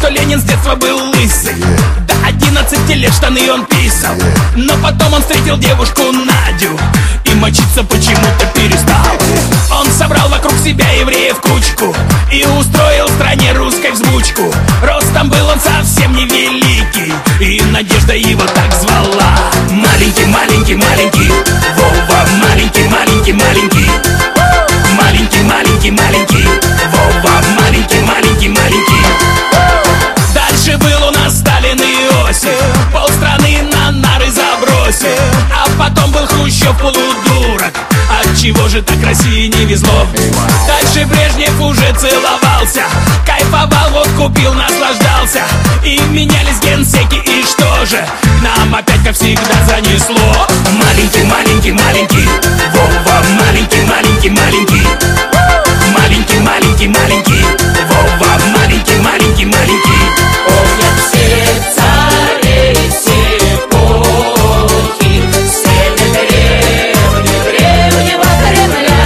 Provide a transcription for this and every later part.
что Ленин с детства был лысый. До 11 лет штаны он писал. Но потом он встретил девушку Надю и мочиться почему-то перестал. Он собрал вокруг себя евреев кучку и устроил в стране русской взбучку. Ростом был он совсем невеликий, и Надежда его так звала. Маленький, маленький, маленький Вова, маленький, маленький, маленький. Маленький, маленький, маленький Вова, маленький, маленький, маленький. Дальше был у нас Сталин и Иосиф, полстраны на нары забросил. А потом был Хрущев полудурок, отчего же так России не везло. Дальше Брежнев уже целовался, кайфовал, водку пил, наслаждался. И менялись генсеки, и что же? Нам опять, как всегда, занесло. Маленький, маленький, маленький Вова, маленький, маленький, маленький. Маленький, маленький, маленький Вова, маленький, маленький, маленький. Помнят все цари, все эпохи, стены древнего Кремля.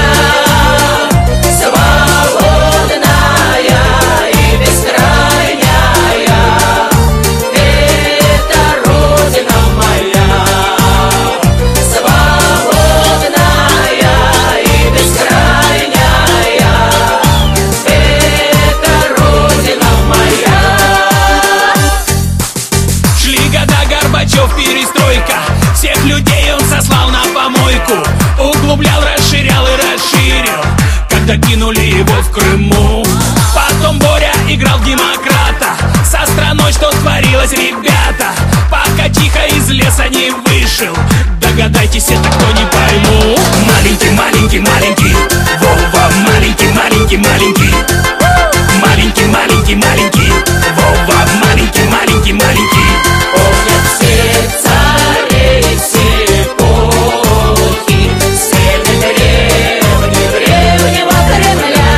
Свободная и бескрайняя, это Родина моя. Свободная и бескрайняя, это Родина моя. Шли года, Горбачев, перестройка, всех людей он сослал на помойку. Углублял, расширял и расширил, когда кинули его в Крыму. Потом Боря играл в демократа, со страной что творилось, ребята. Пока тихо из леса не вышел, догадайтесь, это кто, не пойму. Маленький, маленький, маленький Вова, маленький, маленький, маленький. Маленький, маленький, маленький Вова, маленький, маленький, маленький. Помнят все цари, все эпохи, стены древнего Кремля.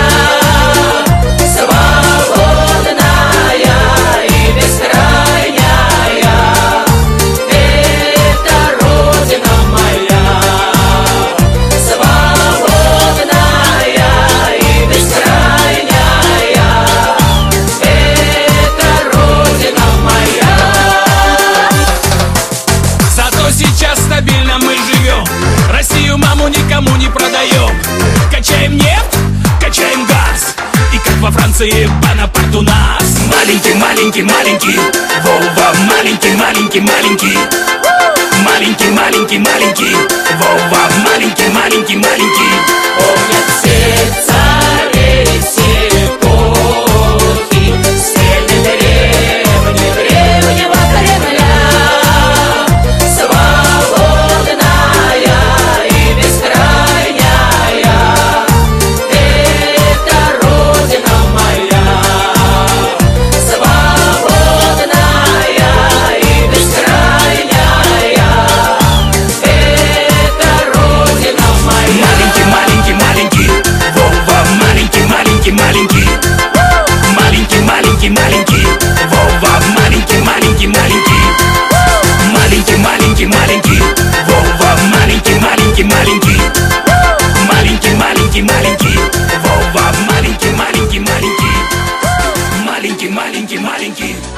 Свободная и бескрайняя, это Родина моя. Свободная и бескрайняя, это Родина моя. Зато сейчас стабильно мы живем, Россию маму никому не продаем. Качаем нефть, качаем газ, и как во Франции Бонапарт у нас. Маленький, маленький, маленький Вова, маленький, маленький, маленький. Маленький, маленький, маленький Вова, маленький, маленький, маленький. Помнят все